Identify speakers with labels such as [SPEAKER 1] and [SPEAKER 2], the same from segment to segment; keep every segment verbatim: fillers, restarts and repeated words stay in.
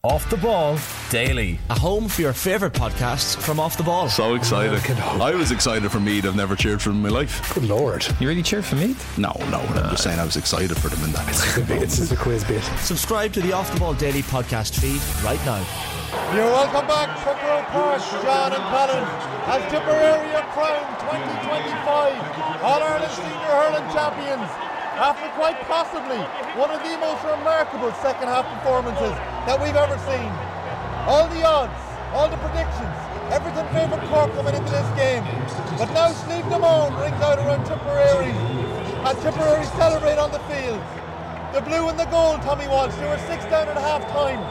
[SPEAKER 1] Off the Ball Daily. A home for your favourite podcasts from Off the Ball.
[SPEAKER 2] So excited. I was excited for Meath. I've never cheered for them in my life.
[SPEAKER 3] Good lord.
[SPEAKER 4] You really cheered for Meath?
[SPEAKER 2] No, no. I'm just saying I was excited for them in that.
[SPEAKER 3] It's a, bit, it's a quiz bit.
[SPEAKER 1] Subscribe to the Off the Ball Daily podcast feed right now.
[SPEAKER 5] You're welcome back, Crook Park, John and Colin, as Tipperary are crowned twenty twenty-five All-Ireland Senior Hurling Champions. After quite possibly one of the most remarkable second half performances that we've ever seen. All the odds, all the predictions, everything favoured Cork coming into this game. But now Slieve Damone rings out around Tipperary as Tipperary celebrate on the field. The blue and the gold, Tommy Walsh, they were six down at half time.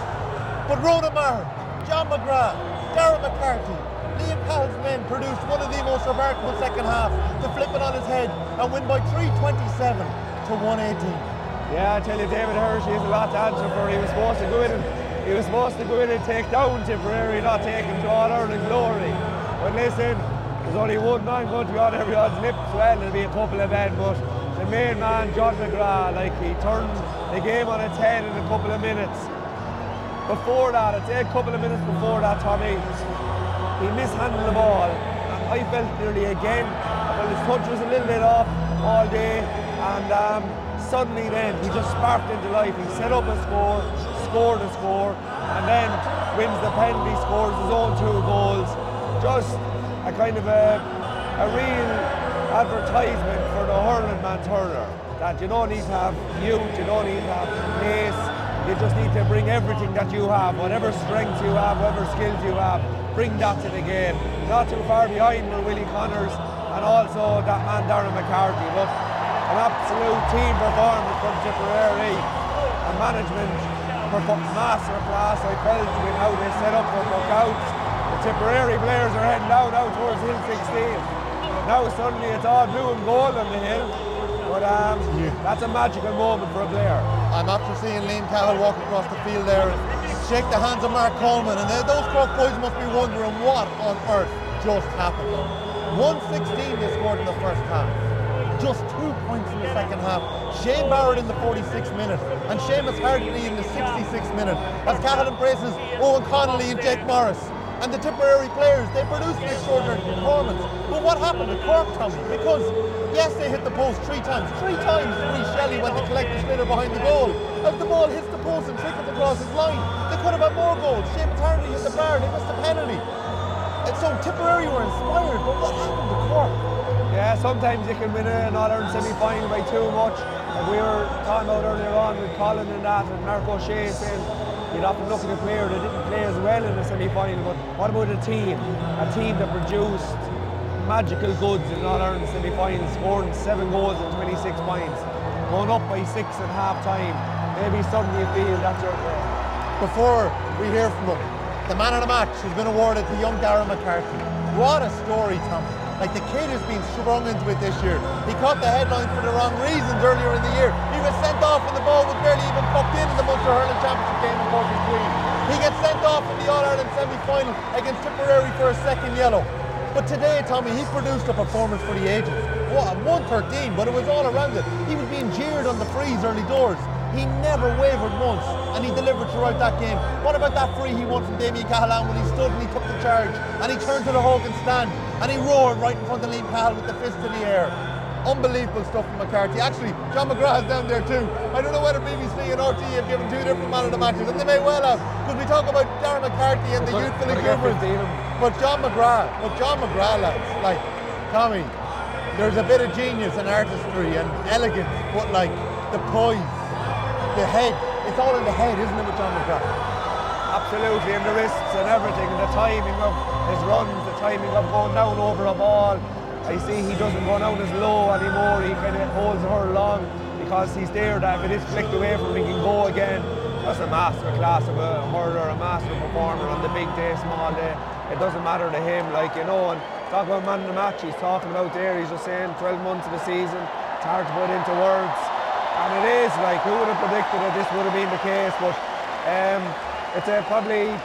[SPEAKER 5] But Ronan Maher, John McGrath, Darren McCarthy, Liam Cahill's men produced one of the most remarkable second half to flip it on his head and win by three twenty-seven to one eighteen.
[SPEAKER 6] Yeah, I tell you, David Hershey has a lot to answer for. He was supposed to go in and he was supposed to go in and take down Tipperary, not take him to All-Ireland glory. But listen, there's only one man going to be on everyone's lips. Well, there'll be a couple of men, but the main man, John McGrath, like he turned the game on its head in a couple of minutes. Before that, I'd say a couple of minutes before that, Tommy, he mishandled the ball, and I felt nearly again, well, his touch was a little bit off all day, and um, suddenly then he just sparked into life. He set up a score, scored a score, and then wins the penalty, scores his own two goals. Just a kind of a, a real advertisement for the hurling man Turner, that you don't need to have youth, you don't need to have pace, you just need to bring everything that you have, whatever strengths you have, whatever skills you have, bring that to the game. Not too far behind were Willie Connors and also that man Darren McCarthy, but an absolute team performance from Tipperary, a management masterclass, I felt, with how they set up for knockouts. The Tipperary players are heading down out towards Hill sixteen. Now suddenly it's all blue and gold on the hill, but um, yeah. That's a magical moment for a player.
[SPEAKER 5] I'm after seeing Liam Cahill walk across the field there and shake the hands of Mark Coleman, and those Cork boys must be wondering what on earth just happened. one sixteen they scored in the first half, just two points in the second half. Shane Barrett in the forty-sixth minute and Seamus Hartley in the sixty-sixth minute as Cahill embraces Owen Connolly and Jake Morris. And the Tipperary players, they produced an extraordinary performance. But what happened to Cork, Tommy? Because yes, they hit the post three times. Three times Rhys Shelley went to collect the sliotar behind the goal. As the ball hits the post and trickles across his line, they could have had more goals. Seamus Hartley hit the bar, they missed the penalty. And so Tipperary were inspired, but what happened to Cork?
[SPEAKER 6] Yeah, sometimes you can win an All-Ireland semi-final by too much. And we were talking about earlier on with Colin and that, and Mark O'Shea saying you'd often look at a player that didn't play as well in the semi-final, but what about a team? A team that produced magical goods in All-Ireland semi-final, scoring seven goals and twenty-six points, going up by six at half-time. Maybe suddenly you feel that's your play.
[SPEAKER 5] Before we hear from him, the man of the match has been awarded to young Darren McCarthy. What a story, Tom. Like, the kid has been sprung into it this year. He caught the headline for the wrong reasons earlier in the year. He was sent off and the ball was barely even pucked in in the Munster Hurling Championship game in forty-three. He gets sent off in the All-Ireland semi-final against Tipperary for a second yellow. But today, Tommy, he produced a performance for the ages. What, one thirteen, but it was all around it. He was being jeered on the frees early doors. He never wavered once, and he delivered throughout that game. What about that free he won from Damien Cahalane when he stood and he took the charge, and he turned to the Hogan stand, and he roared right in front of Liam Cahill with the fist in the air. Unbelievable stuff from McCarthy. Actually, John McGrath is down there too. I don't know whether B B C and R T E have given two different man of the matches, and they may well have, because we talk about Darren McCarthy and the but, youthful exuberance. But John McGrath, but John McGrath, lads, like, Tommy, there's a bit of genius and artistry and elegance, but like, the poise, the head, it's all in the head, isn't it, with John McGrath?
[SPEAKER 6] Absolutely, and the wrists and everything, and the timing of his runs, the timing of going down over a ball. I see he doesn't go down as low anymore, he kind of holds her long because he's there that if it is flicked away from him, he can go again. That's a master class of a hurler, a master performer on the big day, small day. It doesn't matter to him, like, you know, and talk about man of the match, he's talking about there, he's just saying twelve months of the season, it's hard to put into words. And it is, like, who would have predicted that this would have been the case, but um, it's a, probably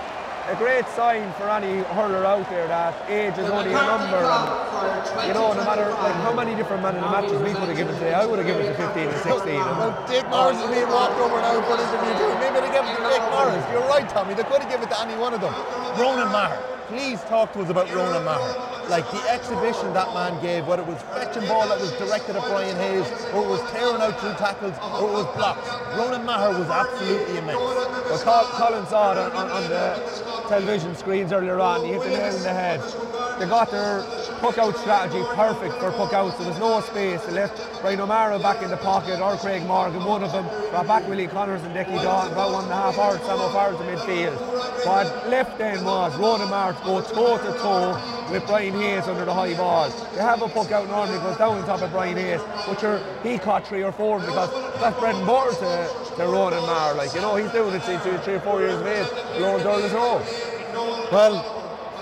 [SPEAKER 6] a great sign for any hurler out there that age is only a number. And, you know, no matter like how many different man in the matches we could have given today, I would have given it to fifteen and sixteen.
[SPEAKER 5] Well, Jake Morris is being walked over now for an interview too. Maybe they gave it to Jake Morris. You're right, Tommy. They could have given it to any one of them. Ronan Maher. Please talk to us about Ronan Maher. Like the exhibition that man gave, whether it was fetching ball that was directed at Brian Hayes, or it was tearing out through tackles, or it was blocks. Ronan Maher was absolutely immense.
[SPEAKER 6] Well, Colin saw it on, on, on the television screens earlier on. He hit the nail in the head. They got their puck-out strategy perfect for puck-outs. There was no space. They left Brian O'Mara back in the pocket, or Craig Morgan, one of them. Brought back Willie Connors and Dickie Dalton, about one and a half hours, Sam O'Farrell to midfield. What left then was Ronan Maher to go toe-to-toe with Brian Hayes under the high ball. They have a puck-out normally goes down on top of Brian Hayes, but sure, he caught three or four because that's bread and butter to, to Ronan Maher. Like, you know, he's doing it since he was three or four years of age, blowing down his own.
[SPEAKER 5] Well,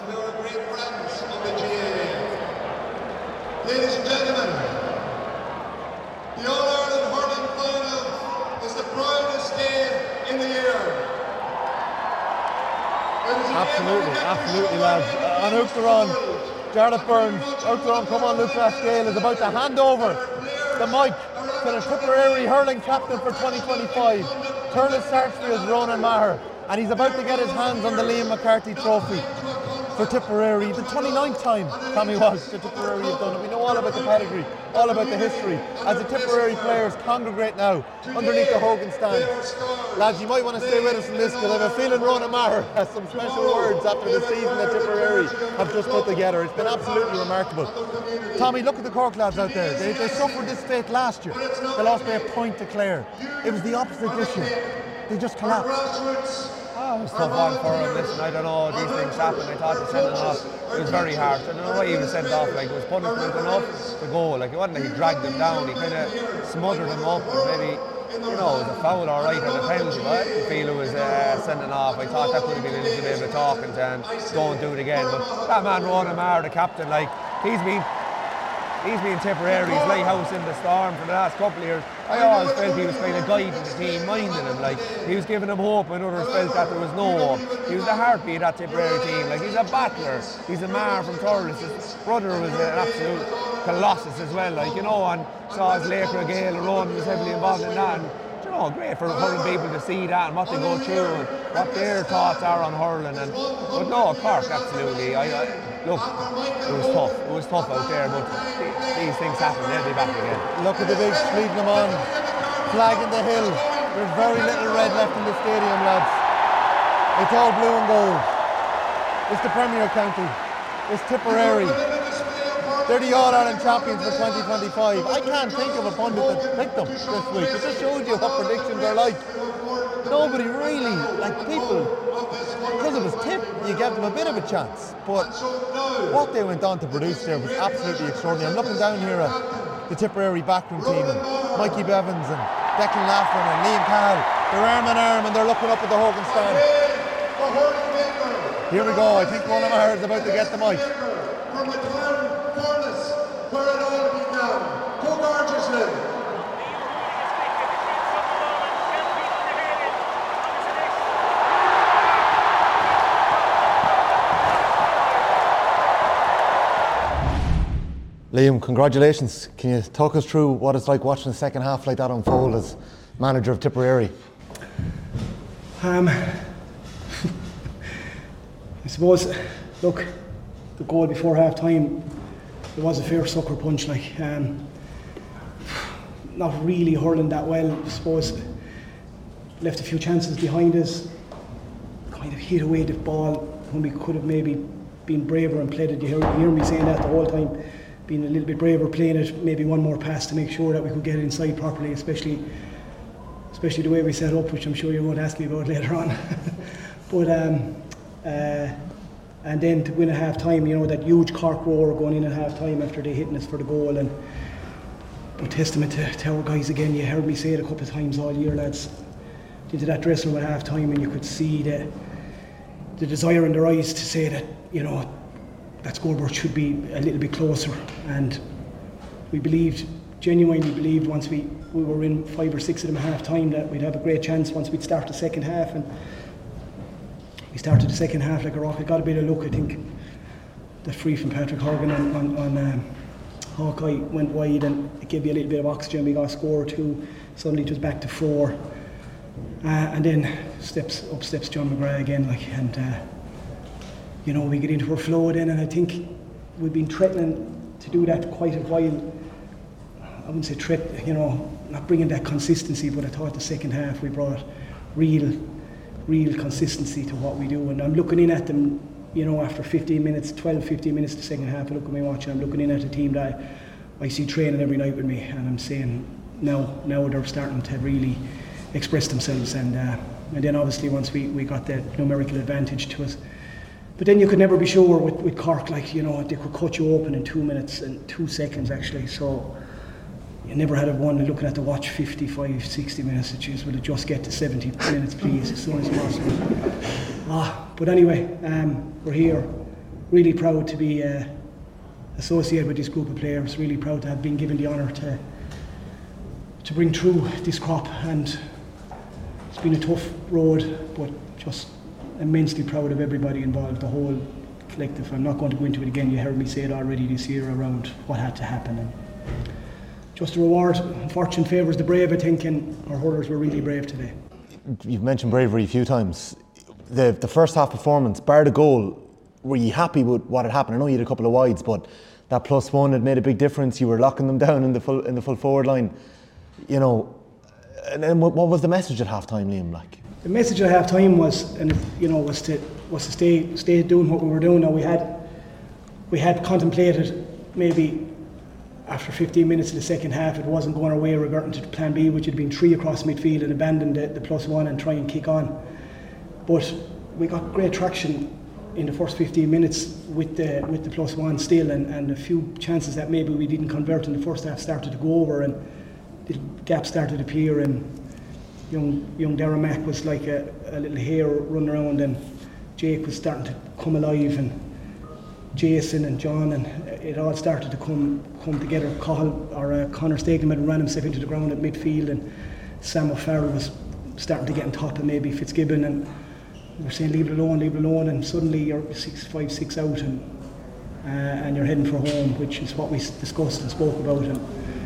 [SPEAKER 3] ladies and gentlemen, the All-Ireland Hurling Final is the proudest game in the year.
[SPEAKER 5] absolutely, absolutely, lads. Uh, on Uachtaráin, Jarlath Burns, Uachtaráin, come on, Luke Rascale is about to hand over the mic to the Tipperary hurling captain for twenty twenty-five, Thurles Sarsfield's Ronan Maher, and he's about to get his hands on the Liam McCarthy trophy for Tipperary, the twenty-ninth time Tommy Walsh the Tipperary have done it. We know all about the pedigree, all about the history. As the Tipperary players congregate now underneath the Hogan stand, lads, you might want to stay with us in this because I have a feeling Ronan Maher has some special words after the season that Tipperary have just put together. It's been absolutely remarkable. Tommy, look at the Cork lads out there. They, they suffered this fate last year. They lost by a point to Clare. It was the opposite this year. They just collapsed.
[SPEAKER 6] Oh, it was tough on for him. Listen, I don't know, these things happen. I thought he sent him off. It was very hard. I don't know why he was sent off. Like, it was punishment enough to go. Like, it wasn't that he dragged him down. He kind of smothered him up and maybe, you know, it was a foul all right and a penalty. But I didn't feel it was uh, sending off. I thought that could have been a little bit of a talking to and don't do it again. But that man, Ronan Maher, the captain, like, he's been He's been Tipperary's lighthouse in the storm for the last couple of years. I always felt he was kind of guiding the team, minding them. Like, he was giving them hope when others felt that there was no hope. He was the heartbeat of that Tipperary team. Like, he's a battler. He's a man from Thurles. His brother was an absolute colossus as well. Like, you know, and saw his Laker Gale and Ronan was heavily involved in that. And, you know, great for hurling people to see that and what they go through and what their thoughts are on hurling. And but no, Cork, absolutely. I, I, look, it was tough. It was tough out there, but these things happen. They'll be back again.
[SPEAKER 5] Look at the big Sliabh Na Món flag in the hill. There's very little red left in the stadium, lads. It's all blue and gold. It's the Premier County. It's Tipperary. They're the All-Ireland champions for twenty twenty-five. I can't think of a pundit that picked them this week. It just shows you what predictions are like. Nobody really, like people, because it was Tip, you gave them a bit of a chance. But what they went on to produce there was absolutely extraordinary. I'm looking down here at the Tipperary backroom team, and Mikey Bevins and Declan Laughlin and Liam Carroll. They're arm in arm and they're looking up at the Hogan stand. Here we go. I think Ronan Maher is about to get the mic.
[SPEAKER 3] Where it all began. Go gorgeously.
[SPEAKER 5] Liam, congratulations. Can you talk us through what it's like watching the second half like that unfold as manager of Tipperary?
[SPEAKER 4] Um, I suppose, look, the goal before half time, it was a fair sucker punch. Like, um, not really hurling that well. I suppose left a few chances behind us. Kind of hit away the ball when we could have maybe been braver and played it. You hear, you hear me saying that the whole time. Being a little bit braver, playing it, maybe one more pass to make sure that we could get it inside properly, especially especially the way we set up, which I'm sure you're going to ask me about later on. But um, uh, and then to win at half time, you know, that huge Cork roar going in at half time after they hitting us for the goal. And but testament to, to our guys again. You heard me say it a couple of times all year, lads. Into that dressing room at half time, and you could see the the desire in their eyes to say that, you know, that scoreboard should be a little bit closer, and we believed, genuinely believed, once we, we were in five or six of them at half time, that we'd have a great chance once we'd start the second half. And we started the second half like a rocket. Got a bit of luck, I think. The free from Patrick Horgan on, on, on um, Hawkeye went wide, and it gave you a little bit of oxygen. We got a score or two. Suddenly it was back to four, uh, and then steps up steps John McGrath again. Like, and uh, you know, we get into our flow then, and I think we've been threatening to do that quite a while. I wouldn't say threat, you know, not bringing that consistency, but I thought the second half we brought real, real consistency to what we do. And I'm looking in at them, you know, after fifteen minutes, twelve, fifteen minutes the second half, I look at my watch and I'm looking in at a team that I, I see training every night with me, and I'm saying now, now they're starting to really express themselves. And uh, and then obviously once we, we got that numerical advantage to us. But then you could never be sure with, with Cork, like, you know, they could cut you open in two minutes and two seconds actually. So you never had a one looking at the watch fifty-five, sixty minutes. It just would have just get to seventy minutes, please, as soon as possible. Ah, but anyway, um, we're here. Really proud to be uh, associated with this group of players. Really proud to have been given the honour to to bring through this crop. And it's been a tough road, but just immensely proud of everybody involved, the whole collective. I'm not going to go into it again. You heard me say it already this year around what had to happen. And just a reward. Fortune favours the brave, I think, and our hurlers were really brave today.
[SPEAKER 5] You've mentioned bravery a few times. The the first half performance, bar the goal, were you happy with what had happened? I know you had a couple of wides, but that plus one had made a big difference. You were locking them down in the full in the full forward line. You know, and then what was the message at half time, Liam? Like,
[SPEAKER 4] the message at half time was, and you know, was to was to stay stay doing what we were doing. Now we had we had contemplated maybe after fifteen minutes of the second half it wasn't going our way, reverting to plan B, which had been three across midfield, and abandon the, the plus one and try and kick on. But we got great traction in the first fifteen minutes with the with the plus one still, and, and a few chances that maybe we didn't convert in the first half started to go over, and the gaps started to appear, and young young Darragh Mack was like a, a little hare running around, and Jake was starting to come alive, and Jason and John, and it all started to come come together. Cahill, or uh, Conor Stegeman had ran himself into the ground at midfield, and Sam O'Farrell was starting to get on top of maybe Fitzgibbon, and we were saying leave it alone, leave it alone, and suddenly you're six, five, six out, and uh, and you're heading for home, which is what we discussed and spoke about. And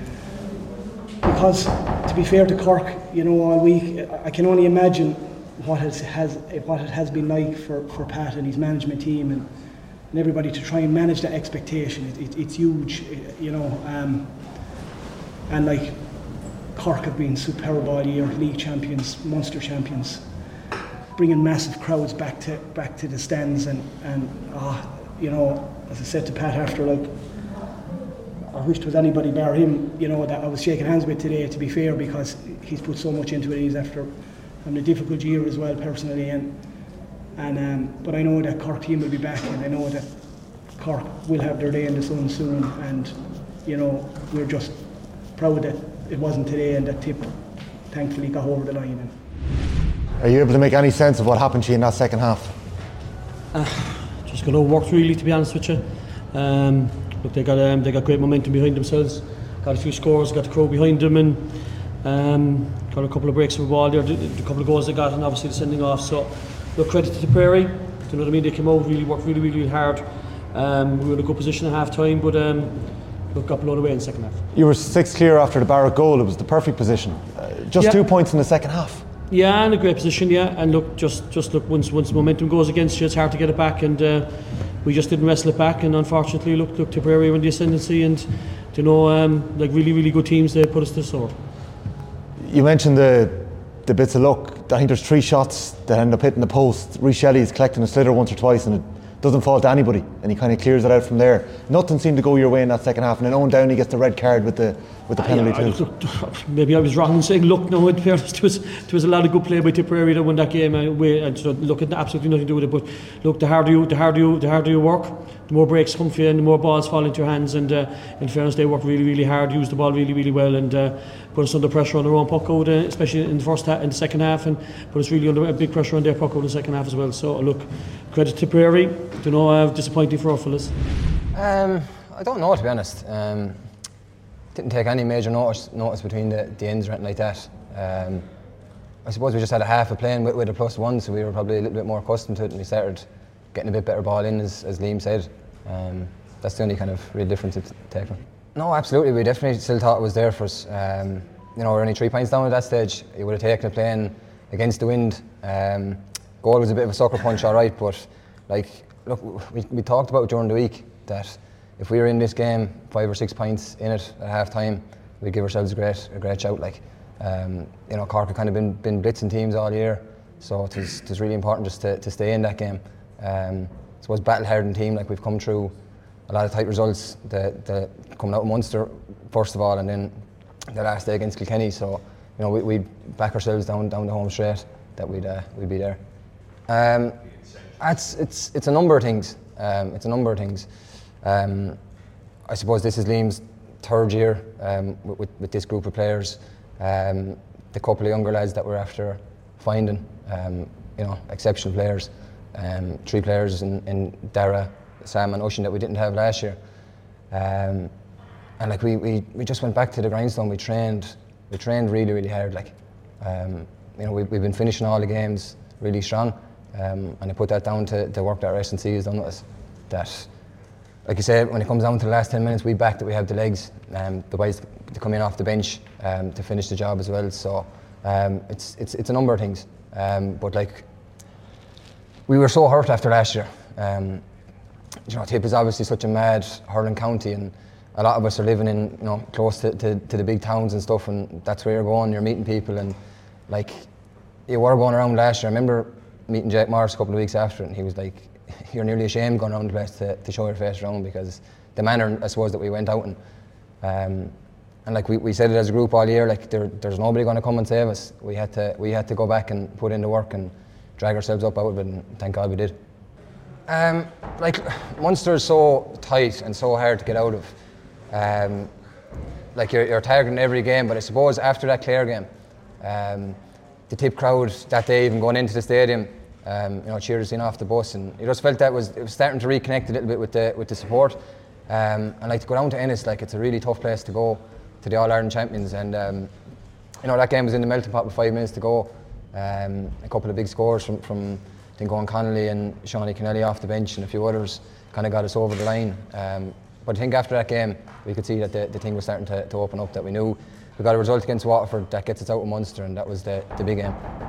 [SPEAKER 4] because, to be fair to Cork, you know, all week, I can only imagine what it has what it has been like for, for Pat and his management team, and, and everybody to try and manage that expectation. It, it, it's huge, you know, um, and like Cork have been superb all year, league champions, Munster champions, bringing massive crowds back to back to the stands, and and uh, you know, as I said to Pat after, like, I wish there was anybody bar him, you know, that I was shaking hands with today, to be fair, because he's put so much into it. He's after having a difficult year as well personally, and and um, but I know that Cork team will be back, and I know that Cork will have their day in the sun soon, and you know, we're just proud that it wasn't today, and that Tip thankfully got over the line. And
[SPEAKER 5] are you able to make any sense of what happened to you in that second half?
[SPEAKER 7] Uh, just got overworked really, to be honest with you. Um, look, they got um, they got great momentum behind themselves, got a few scores, got the crowd behind them, and um, got a couple of breaks of the ball there, the, the couple of goals they got, and obviously the sending off. So, look, credit to the Prairie. Do you know what I mean? They came out, really worked really, really, really hard. Um, we were in a good position at half time, but um, look, got blown away in the second half. You
[SPEAKER 5] were six clear after the Barrett goal. It was the perfect position. Uh, just yeah. two points in the second half.
[SPEAKER 7] Yeah, in a great position, yeah. And look, just just look, once once momentum goes against you, it's hard to get it back, and uh, we just didn't wrestle it back. And unfortunately, look, look, Tipperary were in the ascendancy, and you know, um, like really, really good teams, they put us to the sword.
[SPEAKER 5] You mentioned the the bits of luck. I think there's three shots that end up hitting the post. Rhys Shelley's collecting a sliotar once or twice, and it doesn't fall to anybody, and he kind of clears it out from there. Nothing seemed to go your way in that second half, and then Owen Downey gets the red card with the with the penalty
[SPEAKER 7] uh, yeah,
[SPEAKER 5] too.
[SPEAKER 7] Look, maybe I was wrong in saying look. No, in fairness, there was there was a lot of good play by Tipperary to win that game. Uh, we, uh, so look, it had absolutely nothing to do with it. But look, the harder you the harder you the harder you work, the more breaks come for you, and the more balls fall into your hands. And uh, in fairness, they worked really, really hard, used the ball really, really well, and uh, put us under pressure on their own puck out, uh, especially in the first half, in the second half, and put us really under a big pressure on their puck out in the second half as well. So look, credit to Prairie. You know, uh, disappointing for our fellas.
[SPEAKER 8] Um, I don't know, to be honest. Um, didn't take any major notice, notice between the, the ends or anything like that. Um, I suppose we just had a half a playing with, with a plus one, so we were probably a little bit more accustomed to it, and we started getting a bit better ball in, as, as Liam said. Um, that's the only kind of real difference it's taken. No, absolutely, we definitely still thought it was there for us. Um, you know, we're only three points down at that stage. You would have taken a playing against the wind. Um, goal was a bit of a sucker punch, all right, but like, look, we, we talked about during the week that if we were in this game, five or six points in it at half time, we'd give ourselves a great, a great shout. Like, um, you know, Cork have kind of been, been blitzing teams all year, so it was, it was really important just to, to stay in that game. Um, I suppose battle-hardened team, like we've come through a lot of tight results, the, the coming out of Munster first of all, and then the last day against Kilkenny. So, you know, we, we'd back ourselves down down the home straight that we'd uh, we'd be there. Um, it's it's it's a number of things. Um, it's a number of things. Um, I suppose this is Liam's third year um, with, with this group of players. Um, the couple of younger lads that we're after finding, um, you know, exceptional players. Um, three players in, in Dara, Sam and Ocean that we didn't have last year. Um, and like we, we, we just went back to the grindstone. We trained we trained really, really hard. Like, um, you know, we, we've been finishing all the games really strong. Um, and I put that down to the work that S and C has done with us. That, like you said, when it comes down to the last ten minutes, we back that we have the legs, um, the boys to come in off the bench um, to finish the job as well. So um, it's it's it's a number of things. Um, but like, we were so hurt after last year. Um, you know, Tip is obviously such a mad hurling county, and a lot of us are living in, you know, close to, to, to the big towns and stuff, and that's where you're going. You're meeting people, and like, you were going around last year. I remember meeting Jake Morris a couple of weeks after, and he was like, "You're nearly ashamed going around the place to, to show your face around because the manner, I suppose, that we went out in." Um, and like we, we said it as a group all year, like there, there's nobody going to come and save us. We had to we had to go back and put in the work and drag ourselves up out of it, and thank God we did. Um, like, Munster is so tight and so hard to get out of. Um, like you're, you're targeting every game, but I suppose after that Clare game, um, the Tip crowd that day, even going into the stadium, um, you know, cheered us in off the bus, and you just felt that was it was starting to reconnect a little bit with the with the support. Um, and like to go down to Ennis, like it's a really tough place to go to the All Ireland champions, and um, you know, that game was in the melting pot with five minutes to go. Um, a couple of big scores from, from I think Owen Connolly and Shawnee Kennelly off the bench, and a few others kind of got us over the line. Um, but I think after that game, we could see that the, the thing was starting to, to open up, that we knew we got a result against Waterford that gets us out of Munster, and that was the, the big game.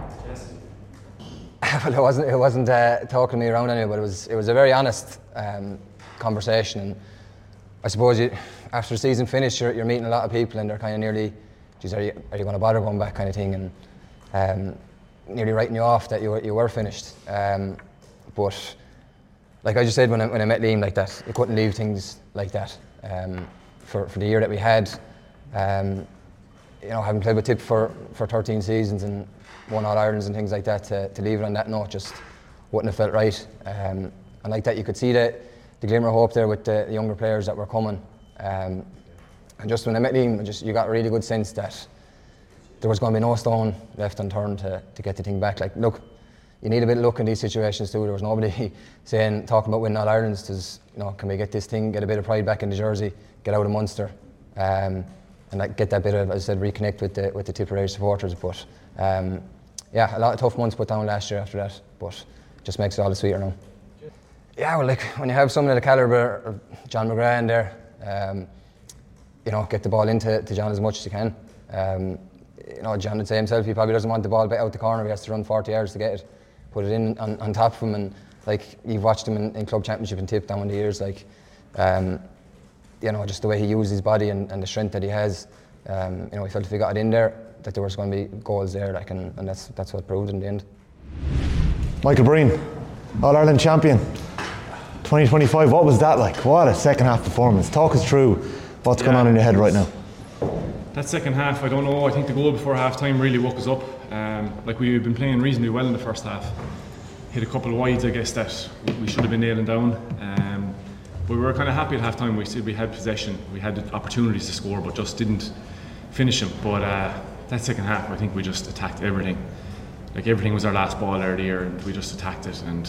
[SPEAKER 8] Well, it wasn't, it wasn't uh, talking me around anyway, but it was, it was a very honest um, conversation. And I suppose you, after the season finished, you're, you're meeting a lot of people, and they're kind of nearly, geez, are you, are you going to bother going back, kind of thing. And um, nearly writing you off that you were, you were finished. Um, but like I just said when I, when I met Liam, like that, you couldn't leave things like that. Um, for, for the year that we had, um, you know, having played with Tip for, for thirteen seasons and won All Irelands and things like that, to, to leave it on that note just wouldn't have felt right. Um, and like that, you could see the, the glimmer of hope there with the, the younger players that were coming. Um, and just when I met Liam, just you got a really good sense that there was going to be no stone left unturned to, to get the thing back. Like, look, you need a bit of luck in these situations too. There was nobody saying, talking about winning All Irelands. There's, you know, can we get this thing, get a bit of pride back in the jersey, get out of Munster, um, and like, get that bit of, as I said, reconnect with the with the Tipperary supporters. But um, yeah, a lot of tough months put down last year after that, but it just makes it all the sweeter now. Yeah, well, like when you have someone of the calibre of John McGrath in there, um, you know, get the ball into to John as much as you can. Um, You know, John would say himself, he probably doesn't want the ball out the corner. He has to run forty yards to get it, put it in on, on top of him. And like, you've watched him in, in club championship and Tip down the years, like, um, you know, just the way he uses his body and, and the strength that he has. Um, you know, he felt if he got it in there, that there was going to be goals there, like, and, and that's that's what proved in the end.
[SPEAKER 5] Michael Breen, All Ireland champion, twenty twenty-five. What was that like? What a second half performance. Talk us through what's yeah. going on in your head right now.
[SPEAKER 9] That second half, I don't know, I think the goal before half time really woke us up. Um, like, we've been playing reasonably well in the first half. Hit a couple of wides, I guess, that we should have been nailing down. Um, but we were kind of happy at half time. We said we had possession, we had opportunities to score, but just didn't finish them. But uh, that second half, I think we just attacked everything. Like, everything was our last ball earlier, and we just attacked it, and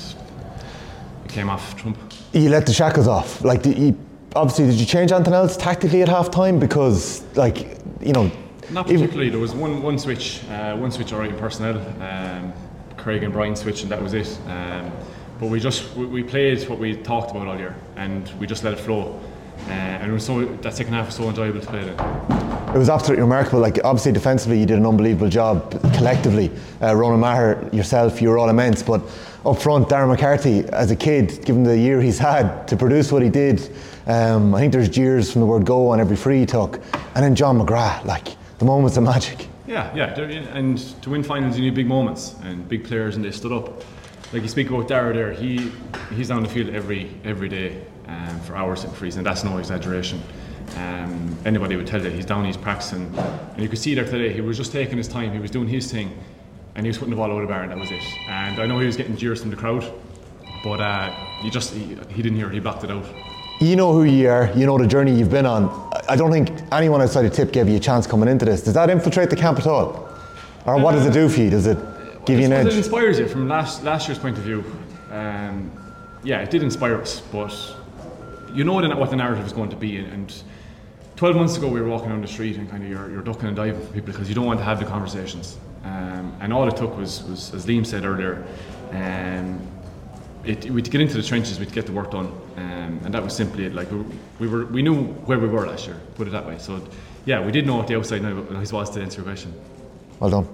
[SPEAKER 9] it came off trump. You
[SPEAKER 5] let the shackles off. Like, the, you, obviously, did you change anything else tactically at half time? Because, like, you know,
[SPEAKER 9] Not
[SPEAKER 10] Even-
[SPEAKER 9] particularly. There was one one switch, uh, one switch alright in personnel. Um, Craig and Brian switched, and that was it. Um, but we just we, we played what we talked about all year, and we just let it flow. Uh, and it was so that second half was so enjoyable to play then.
[SPEAKER 10] It was absolutely remarkable. Like, obviously defensively you did an unbelievable job collectively. Uh, Ronan Maher, yourself, you were all immense. But up front, Darren McCarthy, as a kid, given the year he's had, to produce what he did, um, I think there's jeers from the word go on every free he took. And then John McGrath, like, the moments of magic.
[SPEAKER 9] Yeah, yeah, there- and to win finals you need big moments and big players, and they stood up. Like you speak about Dara there, he he's down the field every every day um, for hours in freezing, and that's no exaggeration. Um, anybody would tell you he's down, he's practicing, and you could see there today he was just taking his time, he was doing his thing, and he was putting the ball out of the bar, and that was it. And I know he was getting jeers from the crowd, but uh, he just he, he didn't hear it, he blocked it out.
[SPEAKER 10] You know who you are, you know the journey you've been on. I don't think anyone outside of Tip gave you a chance coming into this. Does that infiltrate the camp at all? Or what does it do for you? Does it give you an
[SPEAKER 9] I suppose
[SPEAKER 10] edge?
[SPEAKER 9] It inspires you from last last year's point of view. Um, yeah, it did inspire us, but you know then what the narrative is going to be. And twelve months ago we were walking down the street and kind of you're, you're ducking and diving for people because you don't want to have the conversations. Um, and all it took was, was as Liam said earlier, um, it, we'd get into the trenches, we'd get the work done, um, and that was simply it. Like we, we were, we knew where we were last year. Put it that way. So yeah, we did know what the outside noise was, to answer your question.
[SPEAKER 10] Well done.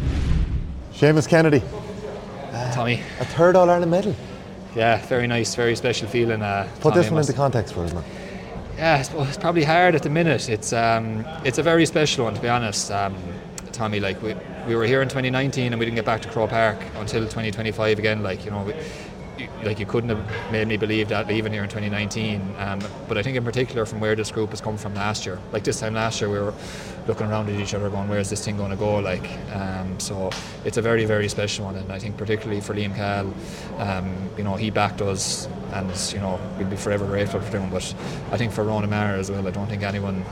[SPEAKER 10] Seamus Kennedy.
[SPEAKER 11] Tommy.
[SPEAKER 10] A third All-Ireland medal.
[SPEAKER 11] Yeah, very nice, very special feeling. Uh,
[SPEAKER 10] Put
[SPEAKER 11] Tommy
[SPEAKER 10] this one
[SPEAKER 11] must-
[SPEAKER 10] into context for us, man.
[SPEAKER 11] Yeah, I suppose it's probably hard at the minute. It's um, it's a very special one, to be honest. Um, Tommy, like we, we were here in twenty nineteen and we didn't get back to Croke Park until twenty twenty-five again. Like you know, we, you, like you couldn't have made me believe that leaving here in twenty nineteen. Um, but I think in particular from where this group has come from last year. Like this time last year, we were looking around at each other, going, "Where's this thing going to go?" Like, um, so it's a very, very special one, and I think particularly for Liam Cahill, um, you know, he backed us, and you know, we'll be forever grateful for him. But I think for Ronan Maher as well, I don't think anyone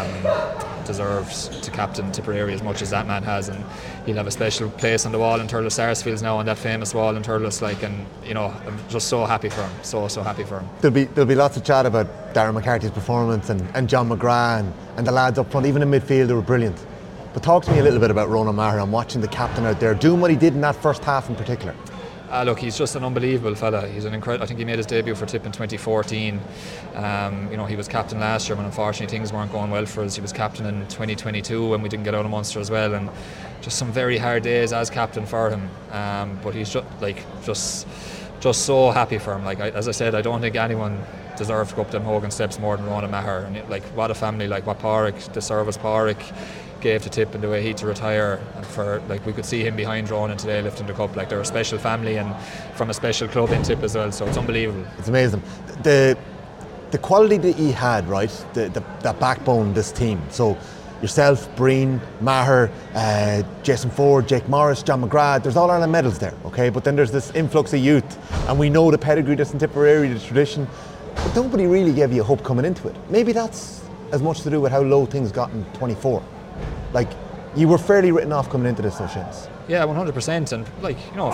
[SPEAKER 11] um, deserves to captain Tipperary as much as that man has, and he'll have a special place on the wall in Turles Sarsfields now, on that famous wall in Turles. Like, and you know, I'm just so happy for him, so so happy for him.
[SPEAKER 10] There'll be there'll be lots of chat about Darren McCarthy's performance and, and John McGrath and, and the lads up front, even in midfield, they were brilliant. But talk to me a little bit about Ronan Maher and watching the captain out there doing what he did in that first half in particular.
[SPEAKER 11] Uh, look, he's just an unbelievable fella. He's an incredible. I think he made his debut for Tip in twenty fourteen. Um, you know, he was captain last year when unfortunately things weren't going well for us. He was captain in twenty twenty-two when we didn't get out of Munster as well, and just some very hard days as captain for him. Um, but he's just like just just so happy for him. Like I, as I said, I don't think anyone deserved to go up them Hogan steps more than Ronan Maher. And it, like what a family, like what Pádraig, the service Pádraig gave to Tip and the way he to retire, and for like we could see him behind Ronan today lifting the cup. Like they're a special family and from a special club in Tip as well, so it's unbelievable.
[SPEAKER 10] It's amazing. The the quality that he had, right, the, the that backbone, this team. So yourself, Breen, Maher, uh, Jason Ford, Jake Morris, John McGrath, there's all Ireland medals there, okay? But then there's this influx of youth, and we know the pedigree that's in Tipperary, the tradition, but nobody really gave you hope coming into it. Maybe that's as much to do with how low things got in twenty-four. Like, you were fairly written off coming into this, though, Seamus.
[SPEAKER 11] Yeah, one hundred percent, and like, you know,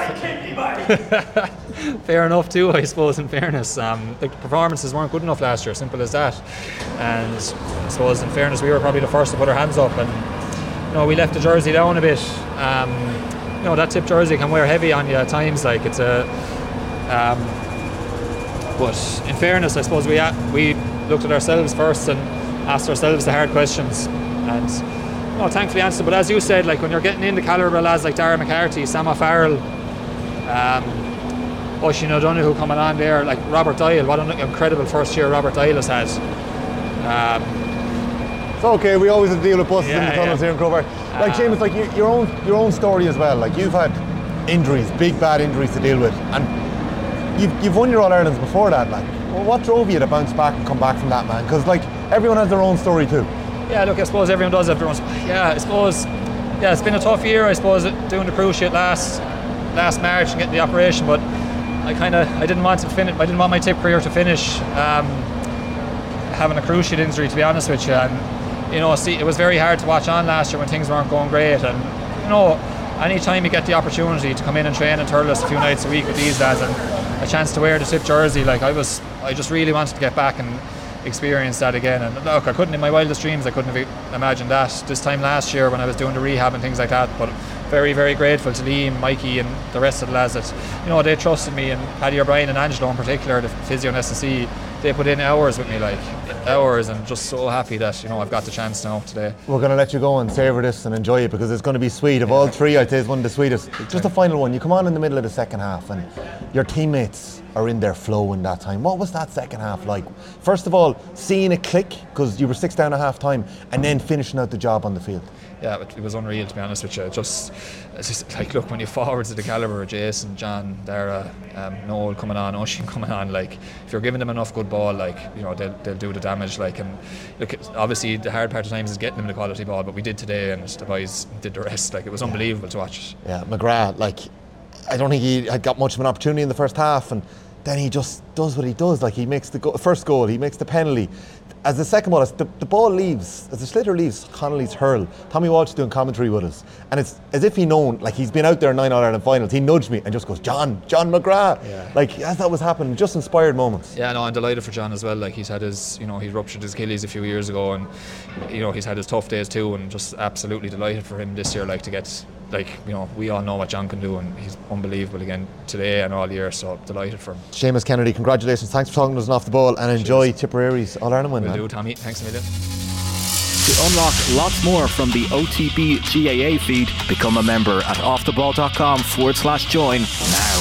[SPEAKER 11] fair enough too, I suppose, in fairness. Um, the performances weren't good enough last year, simple as that. And I suppose, in fairness, we were probably the first to put our hands up, and, you know, we left the jersey down a bit. Um, you know, that Tip jersey can wear heavy on you at times, like, it's a... Um, but in fairness, I suppose we we looked at ourselves first and asked ourselves the hard questions, and you know, thankfully answered. But as you said, like when you're getting into calibre lads like Darren McCarthy, Sam O'Farrell, um, Oisin O'Donoghue coming on there, like Robert Doyle, what an incredible first year Robert Doyle has had. Um,
[SPEAKER 10] It's okay, we always have to deal with buses
[SPEAKER 11] Yeah,
[SPEAKER 10] in the tunnels
[SPEAKER 11] yeah.
[SPEAKER 10] here in Croke Park. Like,
[SPEAKER 11] Um,
[SPEAKER 10] Seamus, like you, your own your own story as well. Like, you've had injuries, big bad injuries to deal with, and you've, you've won your All-Irelands before that. Like, well, what drove you to bounce back and come back from that, man? Because like everyone has their own story too.
[SPEAKER 11] Yeah, look, I suppose everyone does have their own. Yeah, I suppose. Yeah, it's been a tough year, I suppose, doing the cruise shit last last March and getting the operation. But I kind of I didn't want to finish. I didn't want my Tip career to finish um, having a cruciate injury, to be honest with you. And you know, see, it was very hard to watch on last year when things weren't going great. And you know, any time you get the opportunity to come in and train in Thurles a few nights a week with these lads and a chance to wear the Tip jersey, like I was, I just really wanted to get back and experience that again. And look, I couldn't in my wildest dreams I couldn't have imagined that this time last year when I was doing the rehab and things like that. But very, very grateful to Liam, Mikey and the rest of the lads that, you know, they trusted me, and Paddy O'Brien and Angelo in particular, the physio and S S E, they put in hours with me, like hours, and just so happy that, you know, I've got the chance now today.
[SPEAKER 10] We're going to let you go and savour this and enjoy it, because it's going to be sweet. Of all three, I'd say it's one of the sweetest. Just a final one. You come on in the middle of the second half and your teammates are in their flow in that time. What was that second half like? First of all, seeing it click, because you were six down at half time, and then finishing out the job on the field. Yeah,
[SPEAKER 11] it was unreal, to be honest with you. Just, it's just like, look, when you forwards of the calibre of Jason, John, Dara, um, Noel coming on, Oisin coming on, like, if you're giving them enough good ball, like, you know, they'll, they'll do the damage. Like, and look, obviously the hard part of times is getting them the quality ball, but we did today, and the boys did the rest. Like, it was yeah. unbelievable to watch.
[SPEAKER 10] Yeah, McGrath, like, I don't think he had got much of an opportunity in the first half, and then he just does what he does. Like, he makes the go- first goal, he makes the penalty. As the second ball, as the, the ball leaves, as the sliotar leaves Connolly's hurl, Tommy Walsh is doing commentary with us, and it's as if he known, like, he's been out there in nine All-Ireland finals. He nudged me and just goes, John, John McGrath. Yeah. Like, as that was happening, just inspired moments.
[SPEAKER 11] Yeah, no, I'm delighted for John as well. Like, he's had his, you know, he ruptured his Achilles a few years ago, and, you know, he's had his tough days too, and just absolutely delighted for him this year, like, to get, like, you know, we all know what John can do, and he's unbelievable again today and all year, so delighted for him.
[SPEAKER 10] Seamus Kennedy, congratulations. Thanks for talking to us off the ball, and enjoy Cheers. Tipperary's All-Ireland win.
[SPEAKER 11] Will
[SPEAKER 10] man.
[SPEAKER 11] do, Tommy. Thanks a million.
[SPEAKER 1] To unlock lots more from the O T B G A A feed, become a member at offtheball.com forward slash join now.